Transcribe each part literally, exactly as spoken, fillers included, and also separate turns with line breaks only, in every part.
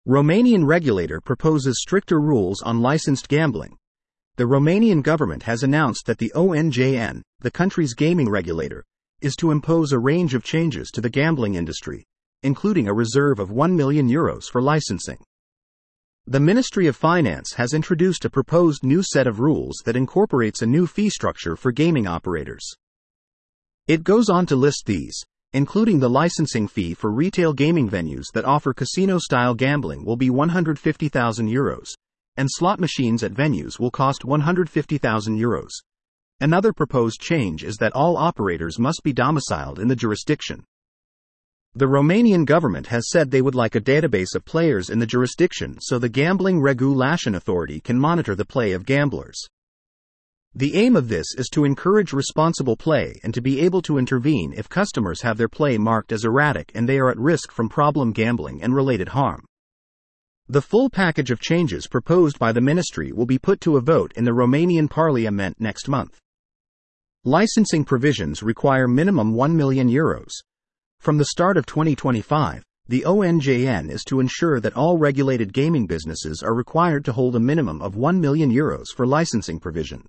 Romanian regulator proposes stricter rules on licensed gambling. The Romanian government has announced that the O N J N, the country's gaming regulator, is to impose a range of changes to the gambling industry, including a reserve of one million euros for licensing. The Ministry of Finance has introduced a proposed new set of rules that incorporates a new fee structure for gaming operators. It goes on to list these, including the licensing fee for retail gaming venues that offer casino-style gambling will be one hundred fifty thousand euros, and slot machines at venues will cost one hundred fifty thousand euros. Another proposed change is that all operators must be domiciled in the jurisdiction. The Romanian government has said they would like a database of players in the jurisdiction so the Gambling Regulation Authority can monitor the play of gamblers. The aim of this is to encourage responsible play and to be able to intervene if customers have their play marked as erratic and they are at risk from problem gambling and related harm. The full package of changes proposed by the ministry will be put to a vote in the Romanian Parliament next month. Licensing provisions require minimum one million euros. From the start of twenty twenty-five, the O N J N is to ensure that all regulated gaming businesses are required to hold a minimum of one million euros for licensing provisions.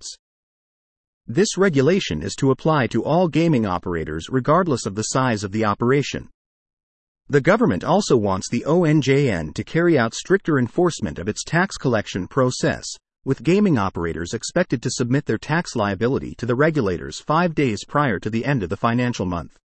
This regulation is to apply to all gaming operators regardless of the size of the operation. The government also wants the O N J N to carry out stricter enforcement of its tax collection process, with gaming operators expected to submit their tax liability to the regulators five days prior to the end of the financial month.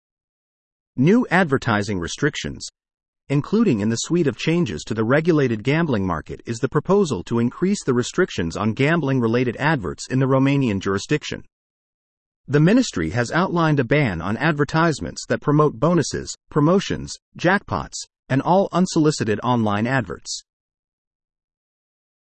New advertising restrictions, including in the suite of changes to the regulated gambling market, is the proposal to increase the restrictions on gambling-related adverts in the Romanian jurisdiction. The ministry has outlined a ban on advertisements that promote bonuses, promotions, jackpots, and all unsolicited online adverts.